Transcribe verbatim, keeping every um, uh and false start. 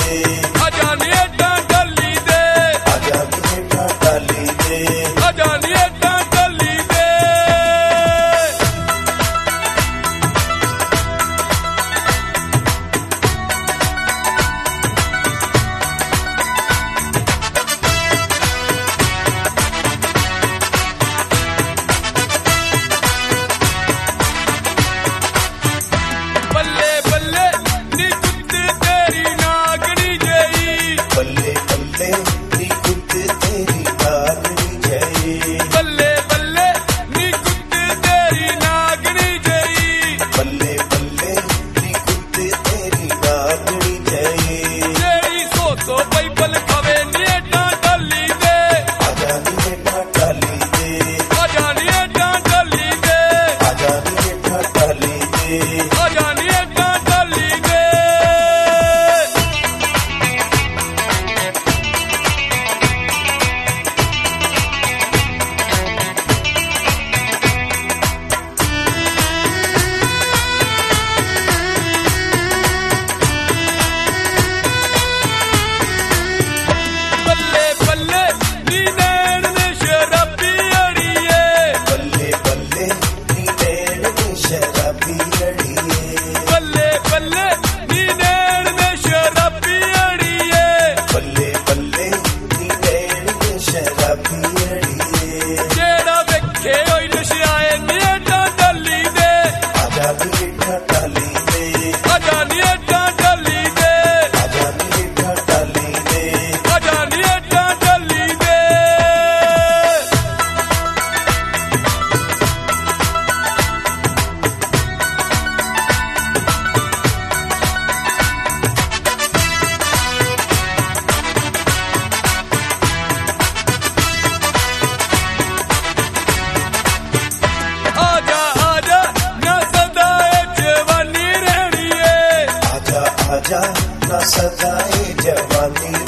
आजा नी एडा टल्ली दे, आजा नी एडा टल्ली दे, आजा नी एडा टल्ली दे। बल्ले बल्ले नी कुत्त तेरी नागनी जई, बल्ले बल्ले नी कुत्त तेरी नागनी जई, बल्ले बल्ले नी कुत्त तेरी नागनी जई। बल्ले बल्ले नी कुत्त तेरी नागनी जई। जेड़ी सौ सौ बाइबल खावे नी एडा टल्ली दे, आजा नी एडा टल्ली दे, आजा नी एडा टल्ली दे, आजा नी एडा टल्ली दे, आजा नी एडा टल्ली दे। बल्ले बल्ले नी नैन ने शराबी अड़िए, बल्ले बल्ले नी नैन ने शराबी अड़िए, बल्ले बल्ले नी नैन ने शराबी अड़िए। बल्ले बल्ले नी नैन ने शराबी अड़िए। जेड़ा वेखे होई नशियाए नी एडा टल्ली दे, आजा नी एडा टल्ली दे, आजा नी एडा टल्ली दे, आजा नी एडा टल्ली दे, आजा नी एडा टल्ली दे। आजा आजा ना सदा ए जवानी रहनी है, आजा आजा ना सदाए जवानी